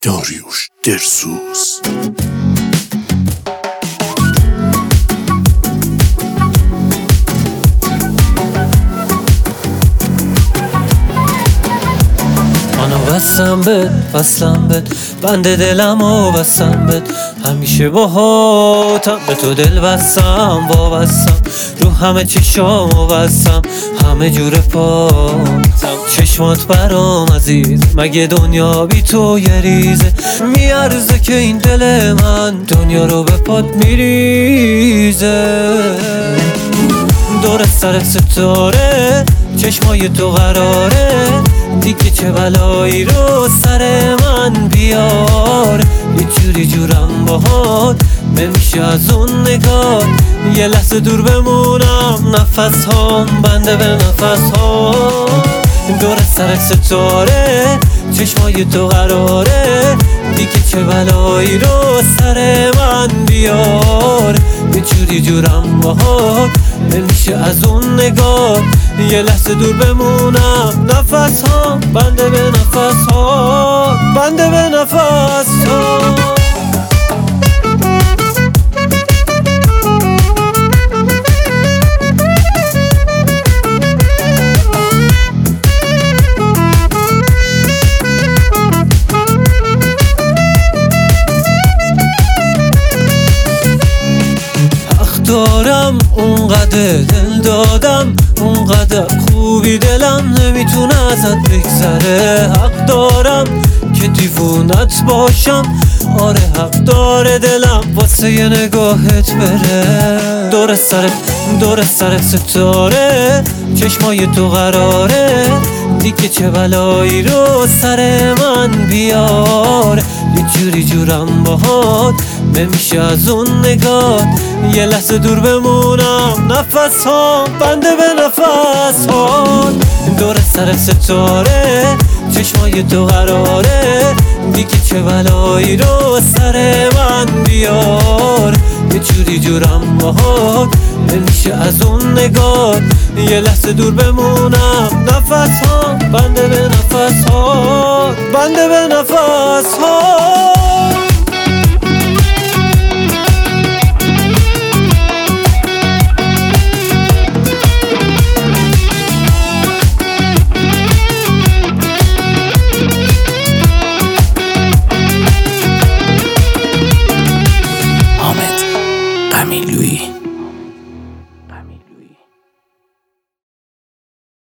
داریوش درسوز. وصلم بد بند دلم و بستم بد، همیشه باهاتم به تو دل بستم وابستم، رو همه چشام و بستم همه جور پاتم، چشمات برام عزیز مگه دنیا بی تو یه ریزه، میارزه که این دل من دنیا رو به پات میریزه. دور سر ستاره چشمای تو قراره، دیگه چه بلایی رو سر من بیار، یه جوری جورم باهات نمیشه از اون نگاه، یه لحظه دور بمونم نفس هام بنده به نفس هام. دور سر ستاره چشمای تو قراره، دیگه چه بلایی رو سر من بیار، یه جوری جورم باهات نمیشه از اون نگاه، یه لحظه دور بمونم نفس ها بنده به نفس ها بنده به نفس ها. دارم اونقدر دل دادم، اونقدر خوبی دلم نمیتونه ازت بگذره، حق دارم که دیوونت باشم، آره حق داره دلم واسه یه نگاهت بره. دور سر ستاره چشمای تو قراره، دیگه چه بلایی رو سر من بیار، یه جوری جورم باهات نمیشه از اون نگاه، یه لحظه دور بمونم نفس ها بنده به نفس ها. دور سر ستاره چشمای تو قراره، دیگه چه بلایی رو سر من بیار، یه جوری جورم باهات نمیشه از اون نگاه، یه لحظه دور بمونم نفس ها بنده به نفس ها بنده به نفس ها.